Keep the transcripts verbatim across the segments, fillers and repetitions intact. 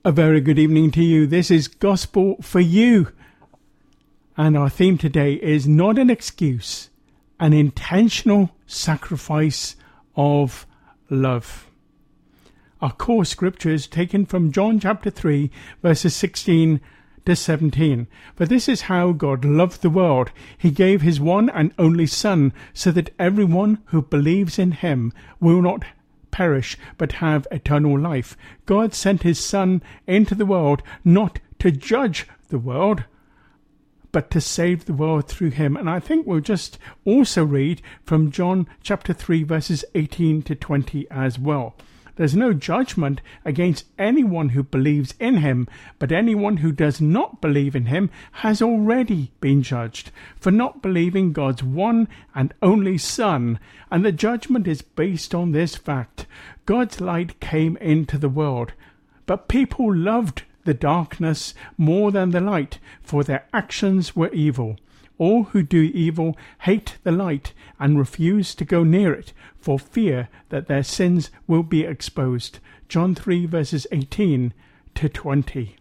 A very good evening to you. This is Gospel for You. And our theme today is not an excuse, an intentional sacrifice of love. Our core scripture is taken from John chapter three, verses sixteen to seventeen. For this is how God loved the world. He gave his one and only Son, so that everyone who believes in him will not perish but have eternal life. God sent his Son into the world not to judge the world, but to save the world through him. And I think we'll just also read from John chapter three, verses eighteen to twenty as well. There's no judgment against anyone who believes in him, but anyone who does not believe in him has already been judged for not believing God's one and only Son. And the judgment is based on this fact: God's light came into the world, but people loved the darkness more than the light, for their actions were evil. All who do evil hate the light and refuse to go near it, for fear that their sins will be exposed. John three, verses eighteen to twenty.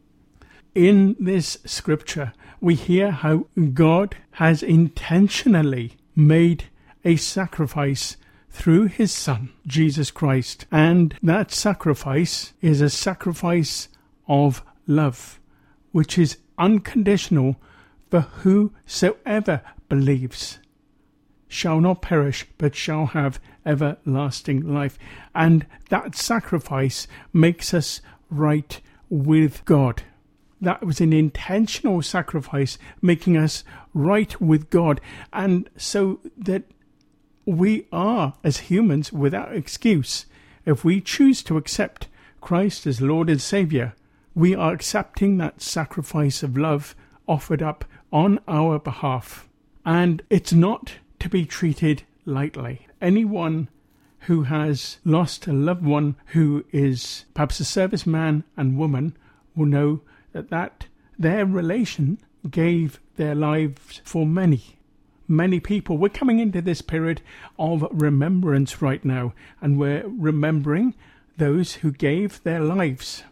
In this scripture, we hear how God has intentionally made a sacrifice through his Son, Jesus Christ. And that sacrifice is a sacrifice of love, which is unconditional, for whosoever believes shall not perish, but shall have everlasting life. And that sacrifice makes us right with God. That was an intentional sacrifice, making us right with God, and so that we are, as humans, without excuse. If we choose to accept Christ as Lord and Saviour, we are accepting that sacrifice of love offered up on our behalf. And it's not to be treated lightly. Anyone who has lost a loved one who is perhaps a serviceman and woman will know that, that their relation gave their lives for many, many people. We're coming into this period of remembrance right now, and we're remembering those who gave their lives,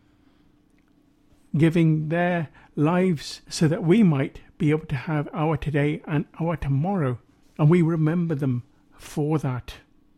giving their lives so that we might be able to have our today and our tomorrow. And we remember them for that.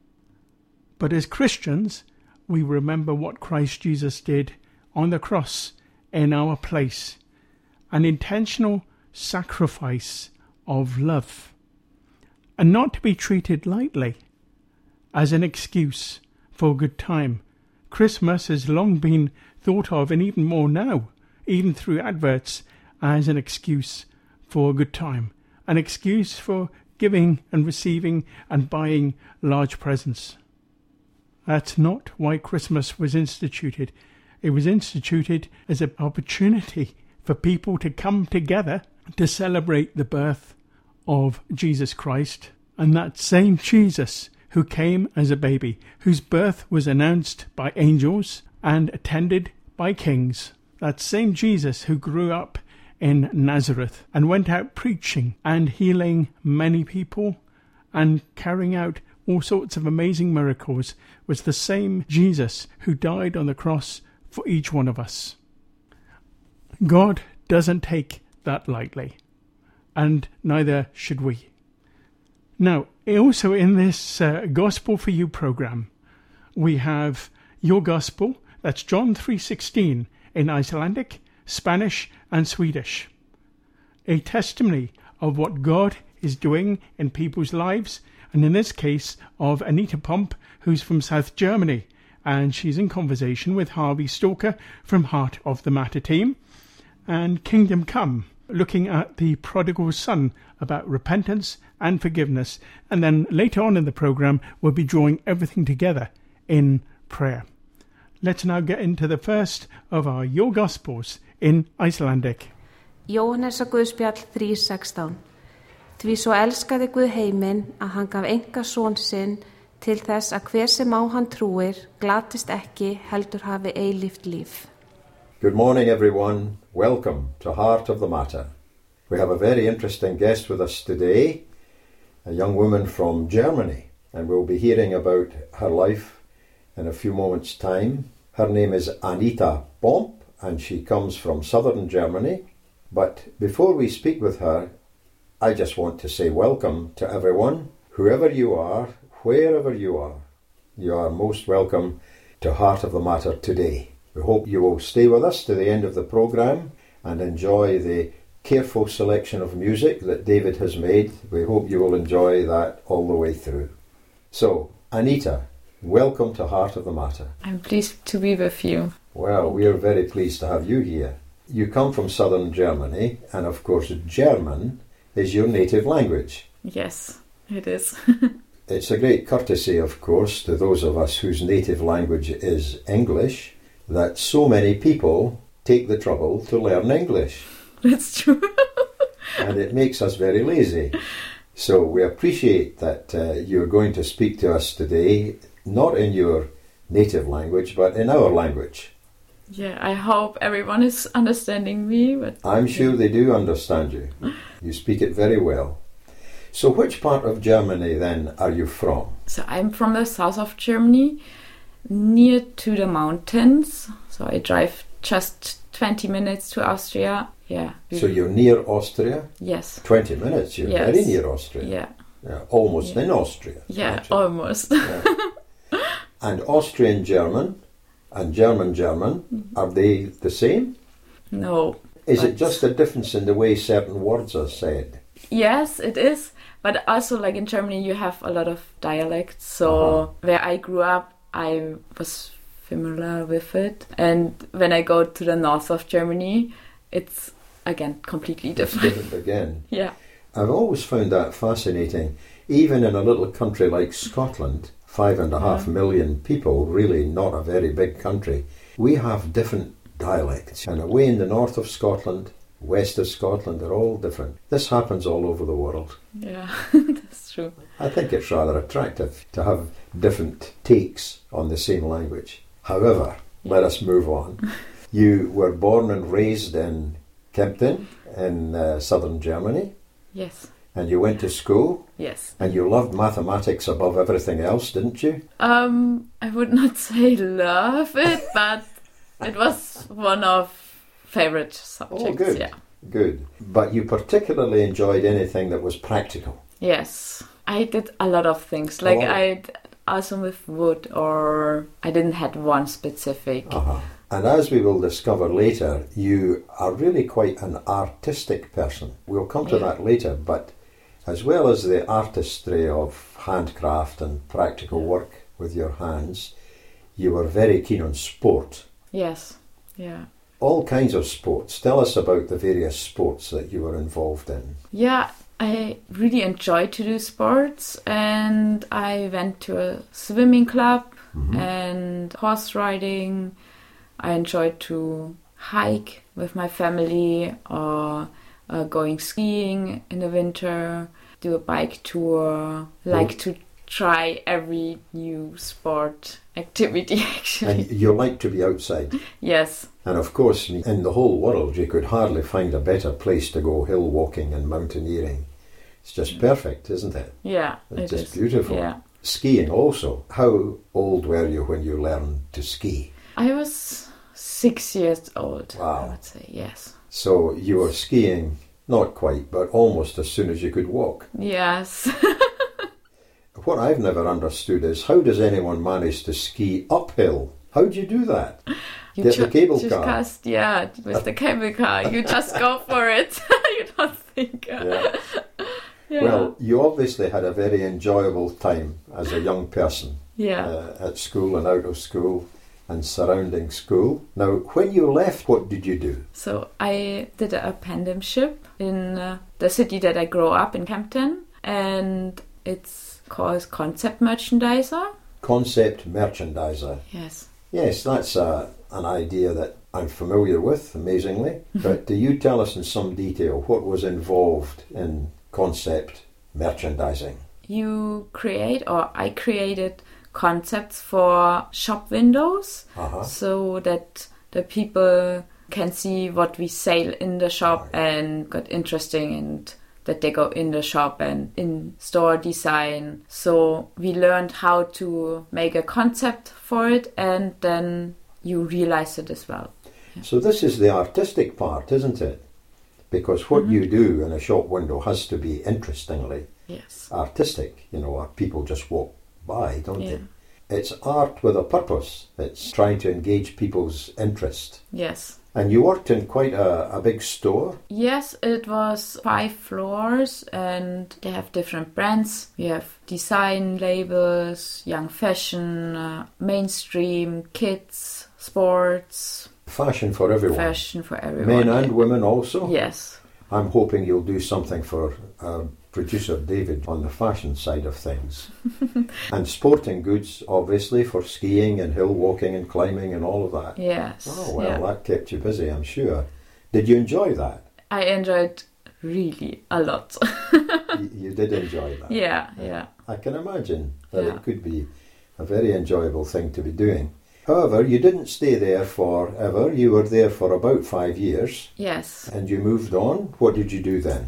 But as Christians, we remember what Christ Jesus did on the cross in our place. An intentional sacrifice of love. And not to be treated lightly as an excuse for a good time. Christmas has long been thought of, and even more now, even through adverts, as an excuse for a good time. An excuse for giving and receiving and buying large presents. That's not why Christmas was instituted. It was instituted as an opportunity for people to come together to celebrate the birth of Jesus Christ. And that same Jesus who came as a baby, whose birth was announced by angels and attended by kings. That same Jesus who grew up in Nazareth and went out preaching and healing many people and carrying out all sorts of amazing miracles was the same Jesus who died on the cross for each one of us. God doesn't take that lightly, and neither should we. Now, also in this uh, Gospel for You program, we have Your Gospel, that's John three sixteen in Icelandic, Spanish and Swedish. A testimony of what God is doing in people's lives, and in this case of Anita Pomp, who's from South Germany, and she's in conversation with Harvey Stalker from Heart of the Matter team, and Kingdom Come, looking at the prodigal son, about repentance and forgiveness. And then later on in the program, we'll be drawing everything together in prayer. Let's now get into the first of our Your Gospels in Icelandic. Jóhannesar Guðspjall þrjú sextán. Því svo elskaði Guð heiminn að hann gaf enga son sinn til þess að hver sem á hann trúir glatist ekki heldur hafi eilíft líf. Good morning everyone. Welcome to Heart of the Matter. We have a very interesting guest with us today, a young woman from Germany, and we'll be hearing about her life in a few moments' time. Her name is Anita Bomp, and she comes from southern Germany. But before we speak with her, I just want to say welcome to everyone, whoever you are, wherever you are. You are most welcome to Heart of the Matter today. We hope you will stay with us to the end of the programme and enjoy the careful selection of music that David has made. We hope you will enjoy that all the way through. So, Anita, welcome to Heart of the Matter. I'm pleased to be with you. Well, we are very pleased to have you here. You come from southern Germany, and of course German is your native language. Yes, it is. It's a great courtesy, of course, to those of us whose native language is English, that so many people take the trouble to learn English. That's true. And it makes us very lazy. So we appreciate that uh, you're going to speak to us today, not in your native language, but in our language. Yeah, I hope everyone is understanding me. But I'm sure they do understand you. You speak it very well. So which part of Germany then are you from? So I'm from the south of Germany, near to the mountains. So I drive just twenty minutes to Austria. Yeah. So you're near Austria? Yes. twenty minutes, you're Yes. very near Austria. Yeah. Yeah, almost Yeah. in Austria. Yeah, actually. almost. Yeah. And Austrian German and German German, are they the same? No. Is it but- just a difference in the way certain words are said? Yes, it is. But also, like in Germany, you have a lot of dialects. So Uh-huh. where I grew up, I was familiar with it. And when I go to the north of Germany, it's again completely It's different. different again. Yeah. I've always found that fascinating. Even in a little country like Scotland, five and a half Yeah. million people, really not a very big country, we have different dialects. And away in the north of Scotland, west of Scotland, they're all different. This happens all over the world. Yeah, that's true. I think it's rather attractive to have different takes on the same language. However, let us move on. You were born and raised in Kempten in uh, southern Germany, Yes. and you went to school, Yes. and you loved mathematics above everything else, didn't you? Um, I would not say love it, but it was one of favorite subjects. Oh, good. Yeah. Good. But you particularly enjoyed anything that was practical. Yes. I did a lot of things. Like Oh. I also with wood, or I didn't had one specific. Uh-huh. And as we will discover later, you are really quite an artistic person. We'll come to Yeah. that later, but as well as the artistry of handcraft and practical work with your hands, you were very keen on sport. Yes. Yeah. All kinds of sports. Tell us about the various sports that you were involved in. Yeah, I really enjoy to do sports, and I went to a swimming club Mhm. and horse riding. I enjoyed to hike with my family, or uh, going skiing in the winter, do a bike tour, like to try every new sport activity actually. And you like to be outside. Yes. And of course, in the whole world, you could hardly find a better place to go hill walking and mountaineering. It's just perfect, isn't it? Yeah, It's it just is. beautiful. Yeah. Skiing also. How old were you when you learned to ski? I was six years old, I Wow. would say, yes. So you were skiing, not quite, but almost as soon as you could walk. Yes. What I've never understood is, how does anyone manage to ski uphill? How do you do that? You Get the ju- cable just car. Cast, yeah, with the cable car. You just go for it. You don't think. Yeah. Yeah. Well, you obviously had a very enjoyable time as a young person yeah. uh, at school and out of school and surrounding school. Now, when you left, what did you do? So I did a apprenticeship in uh, the city that I grew up in, Kempten, and it's called Concept Merchandiser. Concept merchandiser. Yes. Yes, that's uh, an idea that I'm familiar with, amazingly. But do you tell us in some detail what was involved in concept merchandising? You create, or I created concepts for shop windows, Uh-huh. so that the people can see what we sell in the shop Right. and got interesting, and that they go in the shop and in store design. So we learned how to make a concept for it and then you realize it as well. Yeah. So this is the artistic part, isn't it? Because what Mm-hmm. you do in a shop window has to be interestingly Yes. artistic. You know, people just walk by, don't Yeah. they? It's art with a purpose. It's trying to engage people's interest. Yes. And you worked in quite a, a big store. Yes, it was five floors and they have different brands. We have design labels, young fashion, uh, mainstream, kids, sports, Fashion for everyone. fashion for everyone. Men and women also. Yes. I'm hoping you'll do something for uh, producer David on the fashion side of things. And sporting goods, obviously, for skiing and hill walking and climbing and all of that. Yes. Oh, well, yeah. that kept you busy, I'm sure. Did you enjoy that? I enjoyed really a lot. you, you did enjoy that? yeah, yeah. I can imagine that Yeah. it could be a very enjoyable thing to be doing. However, you didn't stay there forever. You were there for about five years Yes. and you moved on. What did you do then?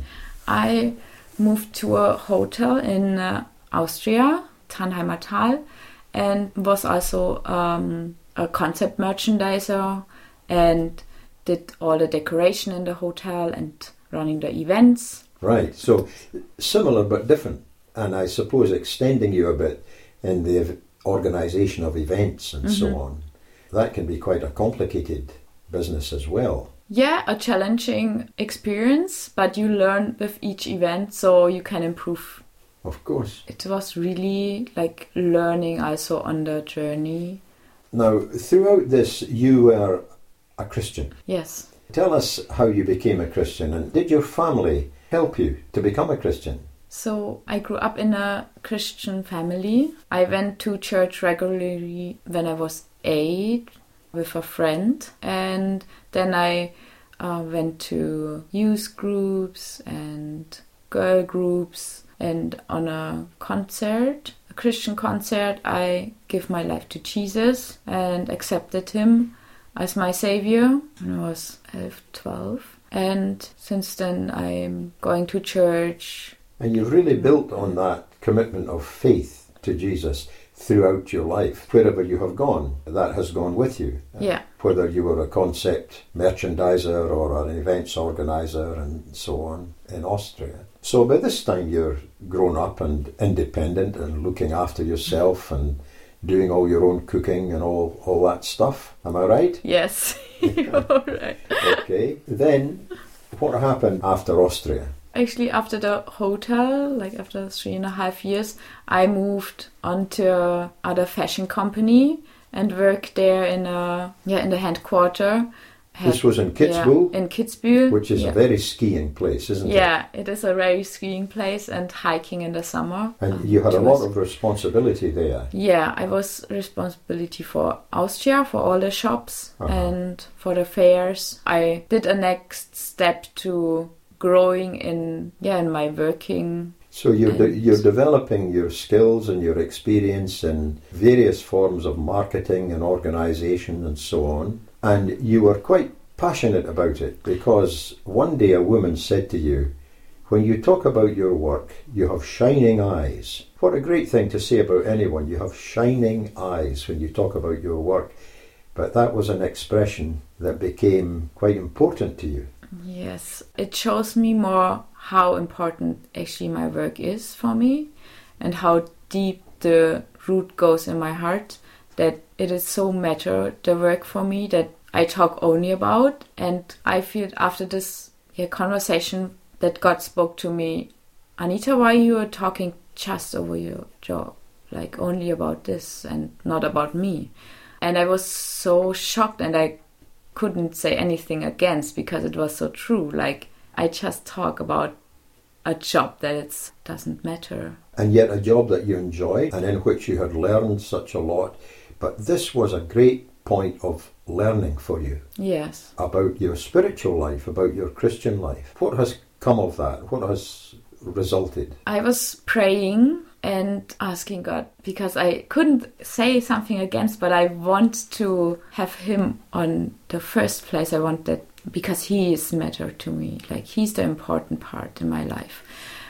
I moved to a hotel in uh, Austria, Tannheimer Tal, and was also um, a concept merchandiser and did all the decoration in the hotel and running the events. Right, so similar but different, and I suppose extending you a bit in the organisation of events and so on. That can be quite a complicated business as well. Yeah, a challenging experience, but you learn with each event so you can improve. Of course. It was really like learning also on the journey. Now, throughout this, you were a Christian. Yes. Tell us how you became a Christian, and did your family help you to become a Christian? So I grew up in a Christian family. I went to church regularly when I was eight with a friend, and then I uh, went to youth groups and girl groups, and on a concert, a Christian concert, I gave my life to Jesus and accepted him as my savior when I was twelve. And since then I'm going to church. And you've really built on that commitment of faith to Jesus throughout your life. Wherever you have gone, that has gone with you. Yeah. Whether you were a concept merchandiser or an events organiser and so on in Austria. So by this time you're grown up and independent and looking after yourself and doing all your own cooking and all, all that stuff. Am I right? Yes, you're right. Okay. Then what happened after Austria? Actually, after the hotel, like after three and a half years, I moved on to other fashion company and worked there in a yeah in the headquarter. This was in Kitzbühel? Yeah, in Kitzbühel. Which is yeah. a very skiing place, isn't it? Yeah, it is a very skiing place and hiking in the summer. And you had a It lot was- of responsibility there. Yeah, I was responsibility for Austria, for all the shops Uh-huh. and for the fairs. I did a next step to growing in yeah in my working. So you're de- And- you're developing your skills and your experience in various forms of marketing and organisation and so on. And you were quite passionate about it because one day a woman said to you, when you talk about your work, you have shining eyes. What a great thing to say about anyone. You have shining eyes when you talk about your work. But that was an expression that became quite important to you. Yes, it shows me more how important actually my work is for me and how deep the root goes in my heart, that it is so matter the work for me that I talk only about. And I feel after this yeah, conversation that God spoke to me, Anita, why you are talking just over your job, like only about this and not about me? And I was so shocked, and I couldn't say anything against because it was so true. Like I just talk about a job that it doesn't matter. And yet a job that you enjoyed and in which you had learned such a lot. But this was a great point of learning for you Yes. about your spiritual life, about your Christian life. What has come of that? What has resulted? I was praying and asking God because I couldn't say something against, but I want to have him on the first place. I want that because he is matter to me. Like he's the important part in my life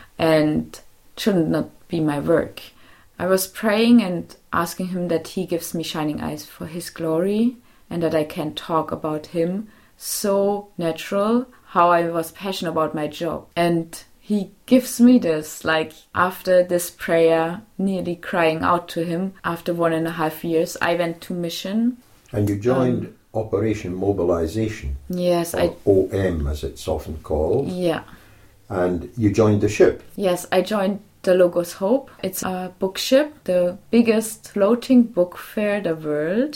and shouldn't not be my work. I was praying and asking him that he gives me shining eyes for his glory and that I can talk about him so natural, how I was passionate about my job. And he gives me this, like after this prayer, nearly crying out to him, after one and a half years, I went to mission. And you joined um, Operation Mobilization. Yes, I... O M, as it's often called. Yeah. And you joined the ship. Yes, I joined the Logos Hope. It's a book ship, the biggest floating book fair in the world,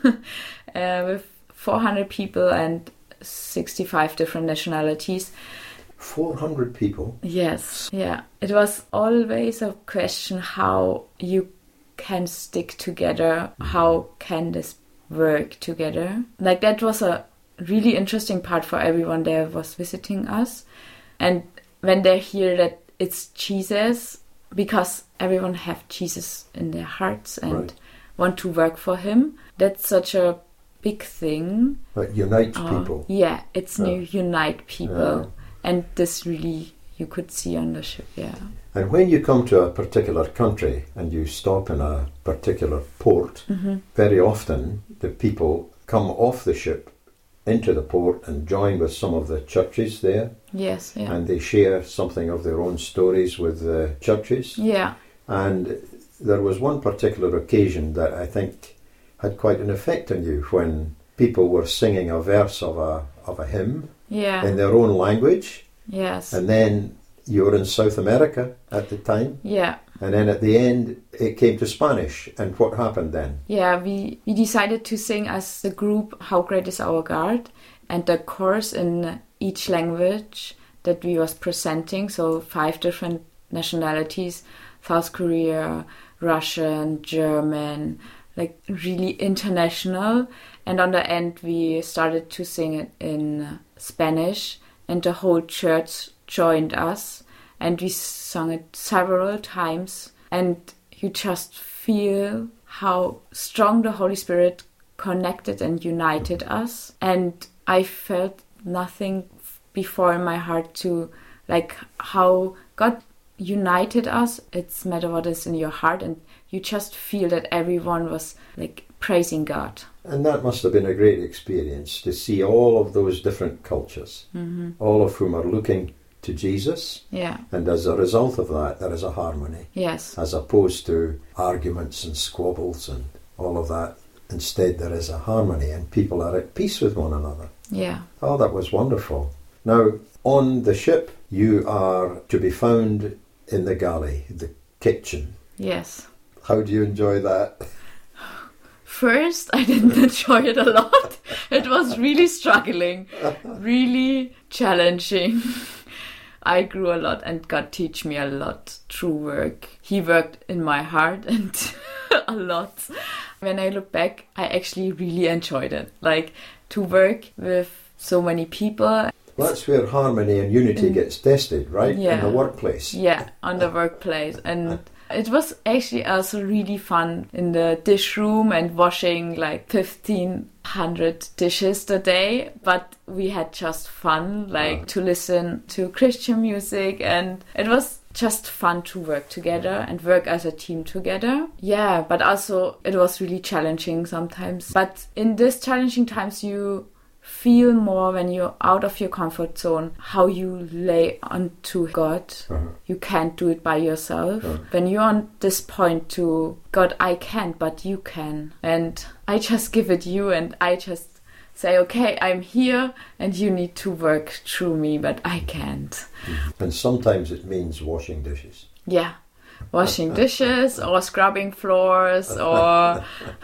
uh, with four hundred people and sixty-five different nationalities. four hundred people? Yes, yeah. It was always a question how you can stick together, how can this work together. Like that was a really interesting part for everyone that was visiting us. And when they hear that it's Jesus, because everyone have Jesus in their hearts and right. want to work for him, that's such a big thing. That unites uh, people. Yeah, it's yeah. new unite people. Yeah. And this really you could see on the ship, yeah. And when you come to a particular country and you stop in a particular port, mm-hmm. very often the people come off the ship into the port and join with some of the churches there. Yes, yeah. And they share something of their own stories with the churches. Yeah. And there was one particular occasion that I think had quite an effect on you when people were singing a verse of a of a hymn yeah. in their own language. Yes. And then you were in South America at the time. Yeah. And then at the end it came to Spanish. And what happened then? Yeah, we, we decided to sing as a group How Great Is Our God, and the chorus in each language that we was presenting, so five different nationalities, South Korea, Russian, German, like really international. And on the end we started to sing it in Spanish, and the whole church joined us, and we sung it several times, and you just feel how strong the Holy Spirit connected and united us. And I felt nothing before in my heart to like how God united us. It's matter what is in your heart, and you just feel that everyone was like praising God. And that must have been a great experience to see all of those different cultures, mm-hmm. all of whom are looking to Jesus. Yeah. And as a result of that, there is a harmony. Yes. As opposed to arguments and squabbles and all of that. Instead, there is a harmony and people are at peace with one another. Yeah. Oh, that was wonderful. Now, on the ship, you are to be found in the galley, the kitchen. Yes. How do you enjoy that? First, I didn't enjoy it a lot. It was really struggling, really challenging. I grew a lot and God teach me a lot through work. He worked in my heart and a lot. When I look back, I actually really enjoyed it. Like to work with so many people. That's where harmony and unity in, gets tested, right? Yeah. In the workplace. Yeah, on the workplace. And it was actually also really fun in the dish room and washing like fifteen hundred dishes a day. But we had just fun, like uh. to listen to Christian music, and it was just fun to work together and work as a team together. Yeah, but also it was really challenging sometimes. But in these challenging times, you feel more when you're out of your comfort zone, how you lay onto God. Uh-huh. You can't do it by yourself. Uh-huh. When you're on this point to God, I can't, but you can. And I just give it you, and I just say, okay, I'm here and you need to work through me, but I can't. And sometimes it means washing dishes. Yeah, washing dishes or scrubbing floors or...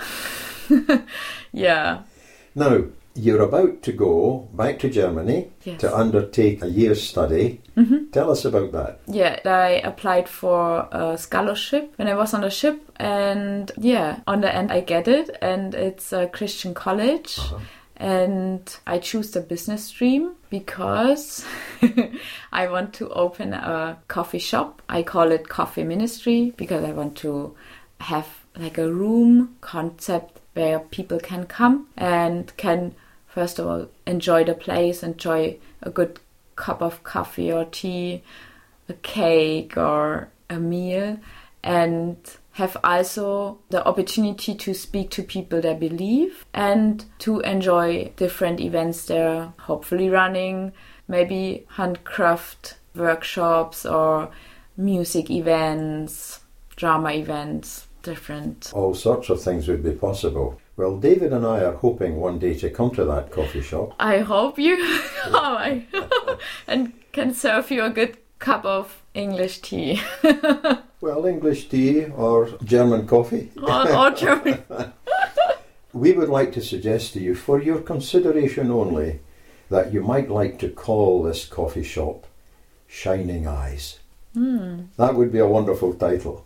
yeah. Now, you're about to go back to Germany yes. to undertake a year's study. Mm-hmm. Tell us about that. Yeah, I applied for a scholarship when I was on the ship, and yeah, on the end I get it, and it's a Christian college. Uh-huh. And I choose the business stream because I want to open a coffee shop. I call it Coffee Ministry because I want to have like a room concept where people can come and can, first of all, enjoy the place, enjoy a good cup of coffee or tea, a cake or a meal, and have also the opportunity to speak to people that believe and to enjoy different events they're hopefully running, maybe handcraft workshops or music events, drama events, different. All sorts of things would be possible. Well, David and I are hoping one day to come to that coffee shop. I hope you come and can serve you a good cup of English tea. Well, English tea or German coffee. Or, or German. We would like to suggest to you, for your consideration only, that you might like to call this coffee shop Shining Eyes. Mm. That would be a wonderful title.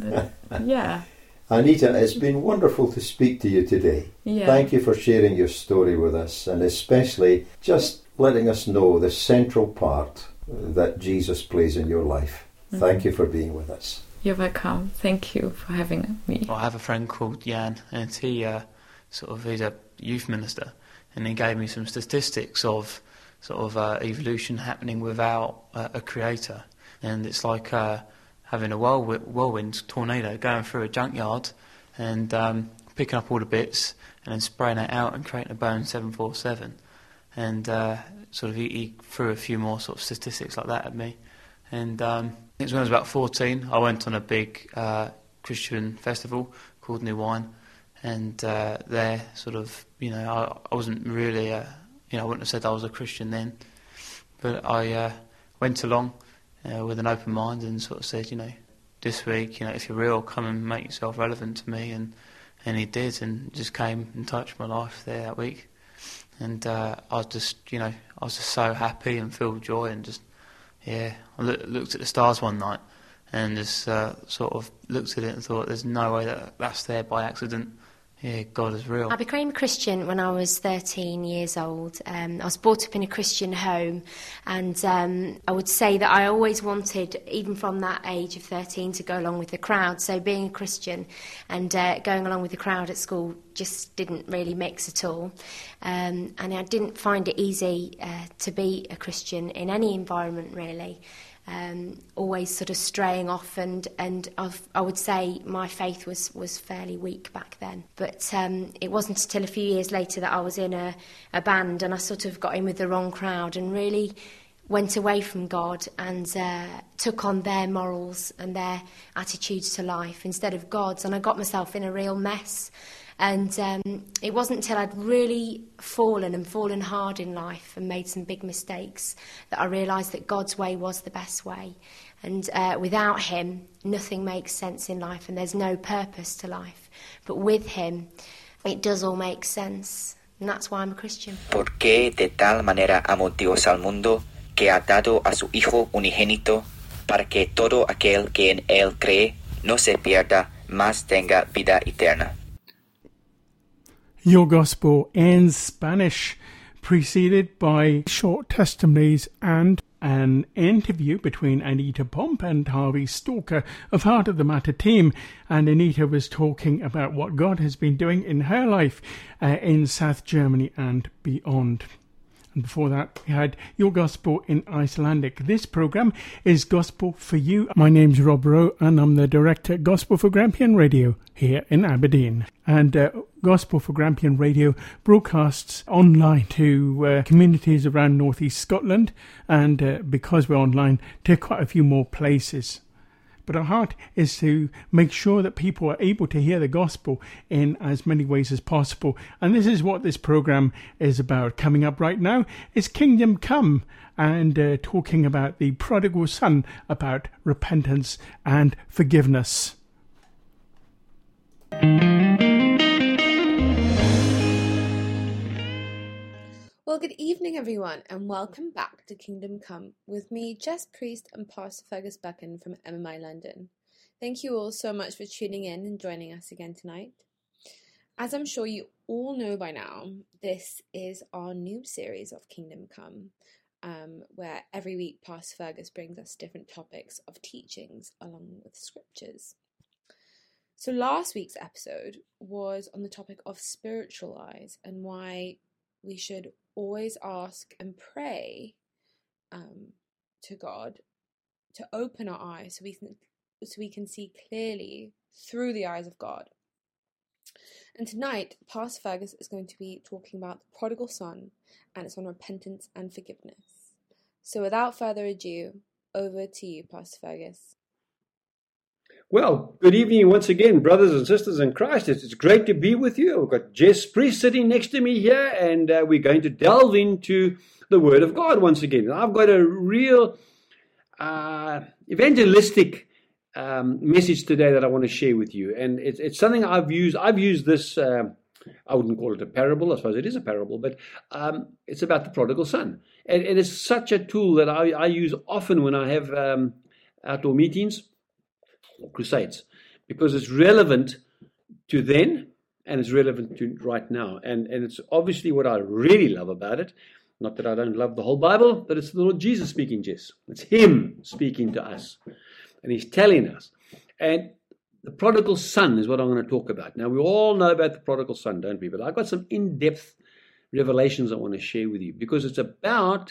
Yeah. Anita, it's been wonderful to speak to you today. Yeah. Thank you for sharing your story with us, and especially just letting us know the central part that Jesus plays in your life. Mm-hmm. Thank you for being with us. You're welcome. Thank you for having me. I have a friend called Jan, and he uh, sort of he's a youth minister, and he gave me some statistics of sort of uh, evolution happening without uh, a creator, and it's like uh, having a whirlwind, whirlwind tornado going through a junkyard and um, picking up all the bits and then spraying it out and creating a Boeing seven forty-seven, and uh, sort of he, he threw a few more sort of statistics like that at me, and. Um, I think when I was about fourteen, I went on a big uh, Christian festival called New Wine, and uh, there, sort of, you know, I, I wasn't really, a, you know, I wouldn't have said I was a Christian then, but I uh, went along uh, with an open mind and sort of said, you know, this week, you know, if you're real, come and make yourself relevant to me, and and he did, and just came and touched my life there that week, and uh, I was just, you know, I was just so happy and filled with joy and just. Yeah, I look, looked at the stars one night and just uh, sort of looked at it and thought, there's no way that that's there by accident. Yeah, God is real. I became a Christian when I was thirteen years old. Um, I was brought up in a Christian home, and um, I would say that I always wanted, even from that age of thirteen, to go along with the crowd. So being a Christian and uh, going along with the crowd at school just didn't really mix at all. Um, and I didn't find it easy uh, to be a Christian in any environment, really. Um, always sort of straying off, and, and I've, I would say my faith was, was fairly weak back then. But um, it wasn't until a few years later that I was in a, a band, and I sort of got in with the wrong crowd and really went away from God and uh, took on their morals and their attitudes to life instead of God's, and I got myself in a real mess. And um, it wasn't until I'd really fallen and fallen hard in life and made some big mistakes that I realised that God's way was the best way. And uh, without him, nothing makes sense in life and there's no purpose to life. But with him, it does all make sense. And that's why I'm a Christian. Porque de tal manera amó Dios al mundo que ha dado a su Hijo unigénito para que todo aquel que en él cree no se pierda, mas tenga vida eterna. Your Gospel in Spanish, preceded by short testimonies and an interview between Anita Pomp and Harvey Stalker of Heart of the Matter team. And Anita was talking about what God has been doing in her life uh, in South Germany and beyond. And before that, we had Your Gospel in Icelandic. This programme is Gospel for You. My name's Rob Rowe, and I'm the director at Gospel for Grampian Radio here in Aberdeen. And uh, Gospel for Grampian Radio broadcasts online to uh, communities around North East Scotland, and uh, because we're online, to quite a few more places. But our heart is to make sure that people are able to hear the gospel in as many ways as possible. And this is what this program is about. Coming up right now is Kingdom Come, and uh, talking about the prodigal son, about repentance and forgiveness. Well, good evening, everyone, and welcome back to Kingdom Come with me, Jess Priest, and Pastor Fergus Buchan from M M I London. Thank you all so much for tuning in and joining us again tonight. As I'm sure you all know by now, this is our new series of Kingdom Come, um, where every week Pastor Fergus brings us different topics of teachings along with scriptures. So last week's episode was on the topic of spiritual eyes and why we should always ask and pray um, to God to open our eyes so we can so we can see clearly through the eyes of God. And tonight, Pastor Fergus is going to be talking about the prodigal son, and it's on repentance and forgiveness. So without further ado, over to you, Pastor Fergus. Well, good evening once again, brothers and sisters in Christ. It's, it's great to be with you. We've got Jess Priest sitting next to me here, and uh, we're going to delve into the Word of God once again. I've got a real uh, evangelistic um, message today that I want to share with you, and it's, it's something I've used. I've used this. Uh, I wouldn't call it a parable. I suppose it is a parable, but um, it's about the prodigal son, and it is such a tool that I, I use often when I have um, outdoor meetings or crusades, because it's relevant to then and it's relevant to right now. And, and it's obviously what I really love about it. Not that I don't love the whole Bible, but it's the Lord Jesus speaking, Jess. It's Him speaking to us. And He's telling us. And the prodigal son is what I'm going to talk about. Now, we all know about the prodigal son, don't we? But I've got some in-depth revelations I want to share with you, because it's about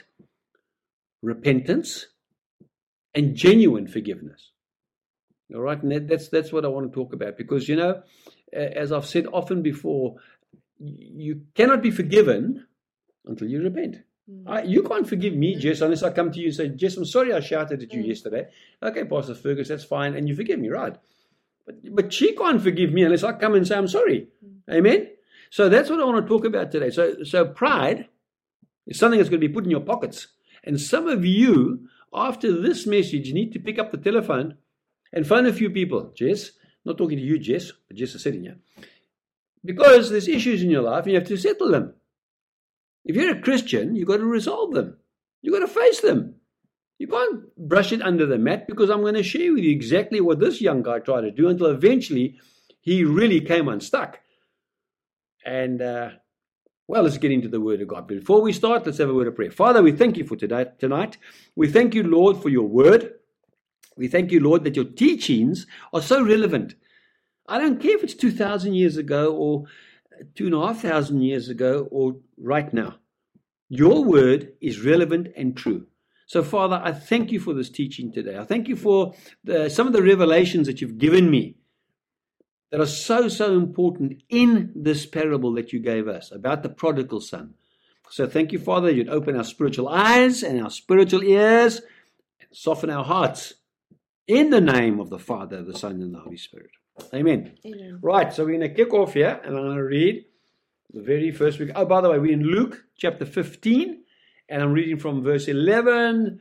repentance and genuine forgiveness. All right, and that, that's that's what I want to talk about, because, you know, as I've said often before, you cannot be forgiven until you repent. Mm. I, you can't forgive me, Jess, unless I come to you and say, Jess, I'm sorry I shouted at you mm. yesterday. Okay, Pastor Fergus, that's fine, and you forgive me, right? But, but she can't forgive me unless I come and say I'm sorry. Mm. Amen? So that's what I want to talk about today. So, so pride is something that's going to be put in your pockets. And some of you, after this message, need to pick up the telephone and phone a few people. Jess, not talking to you, Jess, but Jess is sitting here. Because there's issues in your life and you have to settle them. If you're a Christian, you've got to resolve them. You've got to face them. You can't brush it under the mat, because I'm going to share with you exactly what this young guy tried to do until eventually he really came unstuck. And, uh, well, let's get into the Word of God. But before we start, let's have a word of prayer. Father, we thank you for today, tonight. We thank you, Lord, for your Word. We thank you, Lord, that your teachings are so relevant. I don't care if it's two thousand years ago or two and a half thousand years ago or right now. Your word is relevant and true. So, Father, I thank you for this teaching today. I thank you for the, some of the revelations that you've given me that are so, so important in this parable that you gave us about the prodigal son. So thank you, Father, you'd open our spiritual eyes and our spiritual ears and soften our hearts in the name of the Father, the Son, and the Holy Spirit. Amen. Amen. Right, so we're going to kick off here, and I'm going to read the very first week. Oh, by the way, we're in Luke chapter fifteen, and I'm reading from verse eleven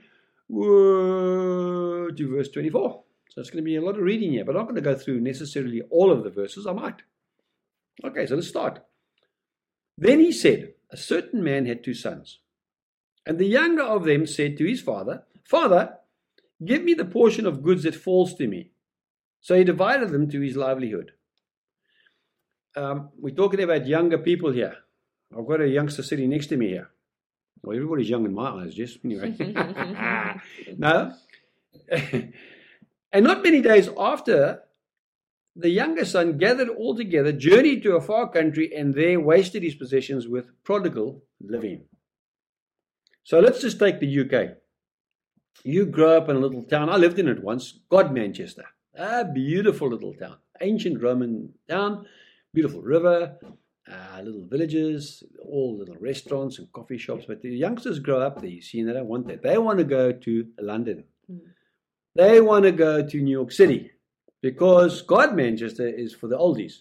to verse twenty-four. So it's going to be a lot of reading here, but I'm not going to go through necessarily all of the verses. I might. Okay, so let's start. Then he said, a certain man had two sons, and the younger of them said to his father, Father, give me the portion of goods that falls to me. So he divided them to his livelihood. Um, we're talking about younger people here. I've got a youngster sitting next to me here. Well, everybody's young in my eyes, Jess. Anyway. No. And not many days after, the younger son gathered all together, journeyed to a far country, and there wasted his possessions with prodigal living. So let's just take the U K. You grew up in a little town. I lived in it once, God Manchester. A beautiful little town, ancient Roman town, beautiful river, uh, little villages, all little restaurants and coffee shops. But the youngsters grow up there, you see, and they don't want that. They want to go to London. Mm. They want to go to New York City, because God Manchester is for the oldies.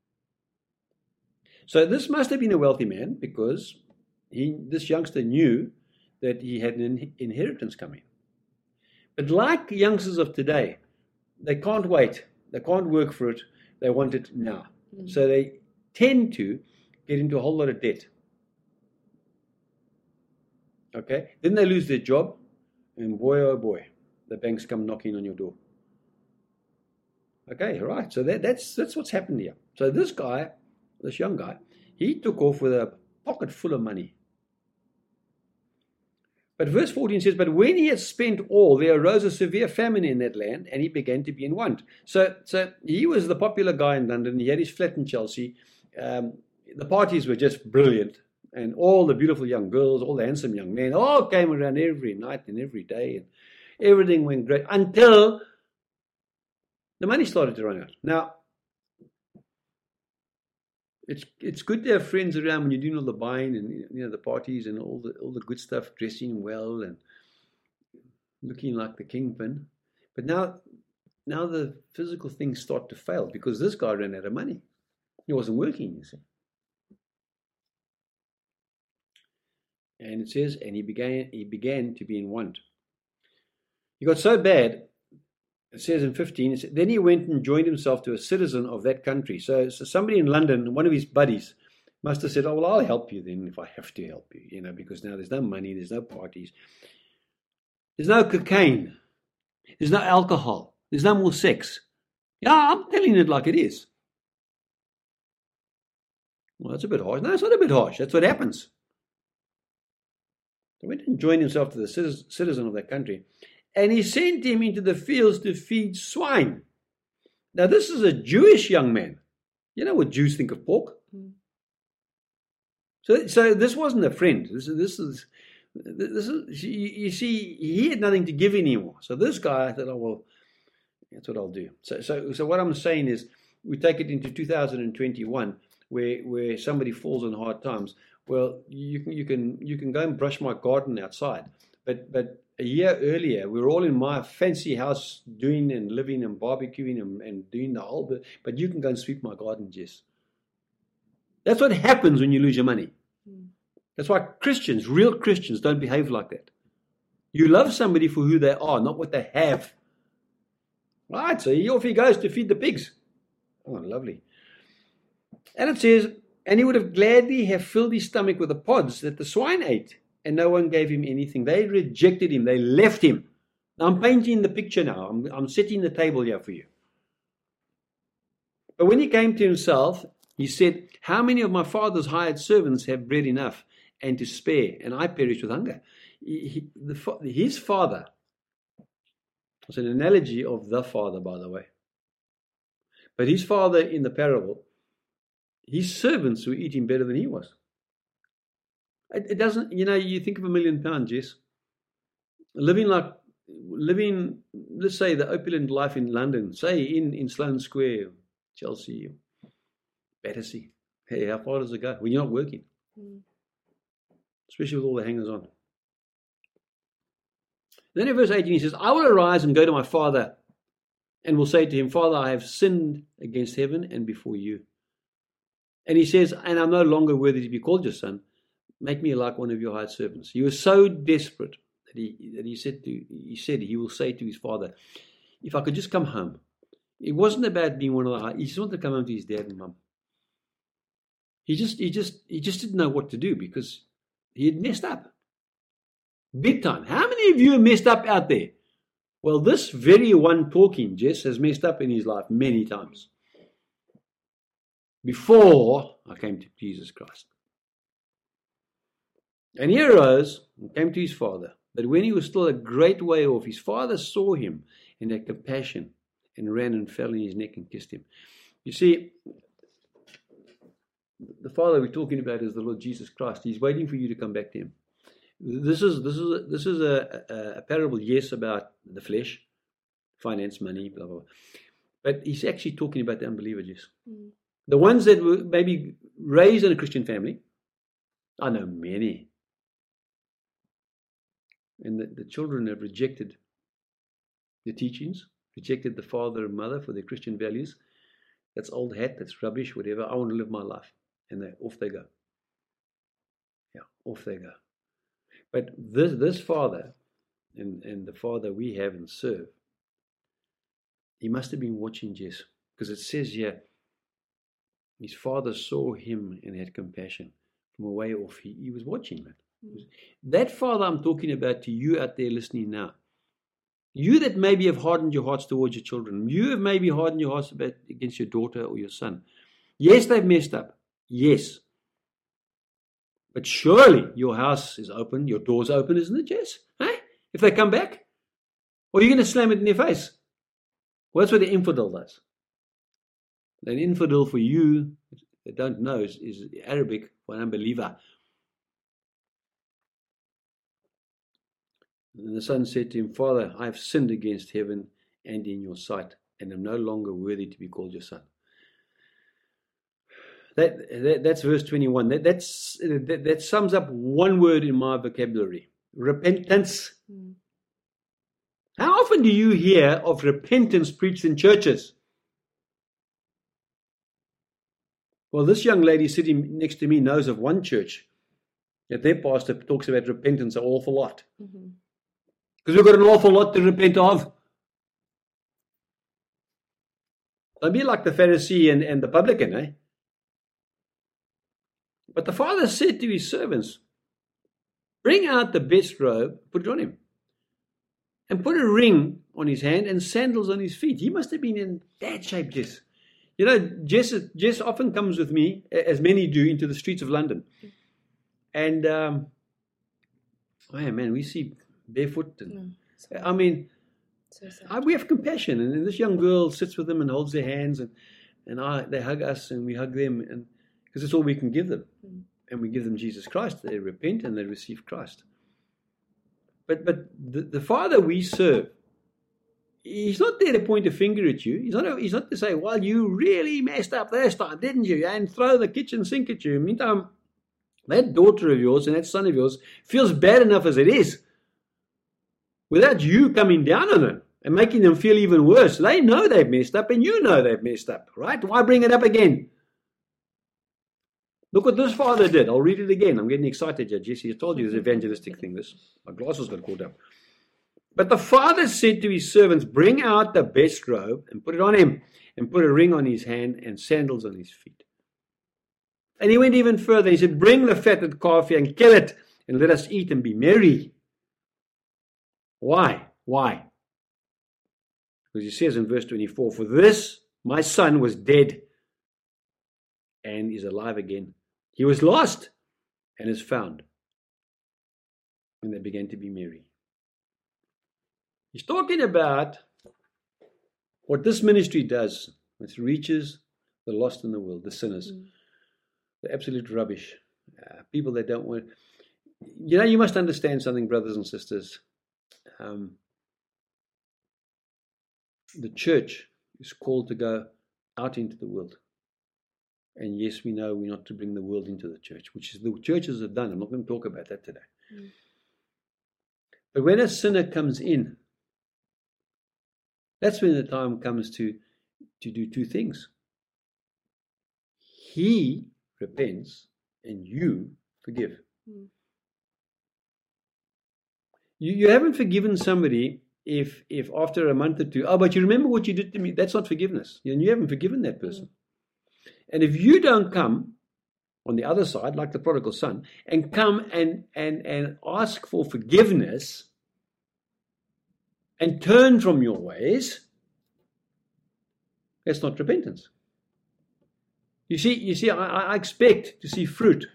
So this must have been a wealthy man, because he, this youngster knew that he had an inheritance coming. But like youngsters of today, they can't wait. They can't work for it. They want it now. Mm. So they tend to get into a whole lot of debt. Okay? Then they lose their job, and boy, oh boy, the banks come knocking on your door. Okay, right. So that, that's that's what's happened here. So this guy, this young guy, he took off with a pocket full of money. But verse fourteen says, but when he had spent all, there arose a severe famine in that land, and he began to be in want. So, so he was the popular guy in London. He had his flat in Chelsea. Um, the parties were just brilliant. And all the beautiful young girls, all the handsome young men, all came around every night and every day. And everything went great until the money started to run out. Now, it's it's good to have friends around when you're doing all the buying and, you know, the parties and all the all the good stuff, dressing well and looking like the kingpin. But now, now the physical things start to fail because this guy ran out of money. He wasn't working, you see. And it says, and he began he began to be in want. He got so bad, it says in fifteen, it says, then he went and joined himself to a citizen of that country. So, so somebody in London, one of his buddies, must have said, oh, well, I'll help you then if I have to help you, you know, because now there's no money, there's no parties, there's no cocaine, there's no alcohol, there's no more sex. Yeah, I'm telling it like it is. Well, that's a bit harsh. No, it's not a bit harsh. That's what happens. He went and joined himself to the citizen of that country, and he sent him into the fields to feed swine. Now, this is a Jewish young man. You know what Jews think of pork? Mm. So, so this wasn't a friend. This is, this is, this is. You see, he had nothing to give anymore. So this guy thought, oh well, that's what I'll do. So, so, so what I'm saying is, we take it into two thousand twenty-one, where where somebody falls on hard times. Well, you can you can you can go and brush my garden outside, but but a year earlier we were all in my fancy house doing and living and barbecuing and, and doing the whole bit. But you can go and sweep my garden, Jess. That's what happens when you lose your money. Mm. That's why Christians, real Christians, don't behave like that. You love somebody for who they are, not what they have. Right, so he off he goes to feed the pigs. Oh, lovely. And it says, and he would have gladly have filled his stomach with the pods that the swine ate, and no one gave him anything. They rejected him. They left him. Now, I'm painting the picture now. I'm, I'm setting the table here for you. But when he came to himself, he said, how many of my father's hired servants have bread enough and to spare, and I perish with hunger? He, he, the, his father, it's an analogy of the father, by the way. But his father in the parable, his servants were eating better than he was. It, it doesn't, you know, you think of a million pounds, yes. Living like, living, let's say, the opulent life in London, say in, in Sloane Square, Chelsea, Battersea. Hey, how far does it go? When you're not working. Mm. Especially with all the hangers on. Then in verse eighteen he says, I will arise and go to my father and will say to him, Father, I have sinned against heaven and before you. And he says, and I'm no longer worthy to be called your son. Make me like one of your hired servants. He was so desperate that he that he said to he said he will say to his father, if I could just come home. It wasn't about being one of the hired. He just wanted to come home to his dad and mum. He just he just he just didn't know what to do because he had messed up. Big time. How many of you have messed up out there? Well, this very one talking, Jess, has messed up in his life many times. Before I came to Jesus Christ. And he arose and came to his father. But when he was still a great way off, his father saw him and had compassion and ran and fell on his neck and kissed him. You see, the Father we're talking about is the Lord Jesus Christ. He's waiting for you to come back to him. This is this is a, this is a, a, a parable, yes, about the flesh, finance, money, blah blah blah. But he's actually talking about the unbeliever, yes. Mm. The ones that were maybe raised in a Christian family. I know many. And the, the children have rejected the teachings, rejected the father and mother for their Christian values. That's old hat, that's rubbish, whatever. I want to live my life. And they off they go. Yeah, off they go. But this this father, and, and the father we have and serve, he must have been watching Jess. Because it says here, his father saw him and had compassion. From a way off, he, he was watching that. Mm. That father I'm talking about to you out there listening now. You that maybe have hardened your hearts towards your children. You have maybe hardened your hearts about, against your daughter or your son. Yes, they've messed up. Yes. But surely your house is open, your door's open, isn't it, Jess? Hey? If they come back? Or are you going to slam it in their face? Well, that's what the infidel does. An infidel for you that don't know is, is Arabic for an unbeliever. And the son said to him, Father, I have sinned against heaven and in your sight. and am no longer worthy to be called your son. That, that that's verse twenty-one. That that's that, that sums up one word in my vocabulary: repentance. Mm. How often do you hear of repentance preached in churches? Well, this young lady sitting next to me knows of one church that their pastor talks about repentance an awful lot. Because mm-hmm. we've got an awful lot to repent of. Don't be like the Pharisee and, and the publican, eh? But the father said to his servants, bring out the best robe, put it on him, and put a ring on his hand and sandals on his feet. He must have been in bad shape, Jess. You know, Jess, Jess often comes with me, as many do, into the streets of London. And, um, oh man, we see barefoot. And, no, I mean, so I, we have compassion. And, and this young girl sits with them and holds their hands, and, and I, they hug us and we hug them, and because it's all we can give them. Mm. And we give them Jesus Christ. They repent and they receive Christ. But but the, the Father we serve, He's not there to point a finger at you. He's not, he's not to say, well, you really messed up this time, didn't you? And throw the kitchen sink at you. Meantime, that daughter of yours and that son of yours feels bad enough as it is. Without you coming down on them and making them feel even worse. They know they've messed up and you know they've messed up, right? Why bring it up again? Look what this father did. I'll read it again. I'm getting excited here, Jesse. I told you this evangelistic thing. This my glasses got caught up. But the father said to his servants, bring out the best robe and put it on him, and put a ring on his hand and sandals on his feet. And he went even further. He said, bring the fatted calf here and kill it, and let us eat and be merry. Why? Why? Because he says in verse twenty-four, for this my son was dead and is alive again. He was lost and is found. And they began to be merry. He's talking about what this ministry does. It reaches the lost in the world, the sinners, mm. the absolute rubbish, uh, people that don't want. You know, you must understand something, brothers and sisters. Um, the church is called to go out into the world. And yes, we know we're not to bring the world into the church, which is the churches have done. I'm not going to talk about that today. Mm. But when a sinner comes in, that's when the time comes to, to do two things. He repents and you forgive. Mm. You, you haven't forgiven somebody if if after a month or two, oh, but you remember what you did to me. That's not forgiveness. And you haven't forgiven that person. Mm. And if you don't come on the other side, like the prodigal son, and come and, and, and ask for forgiveness and turn from your ways, that's not repentance. You see, you see, I, I expect to see fruit.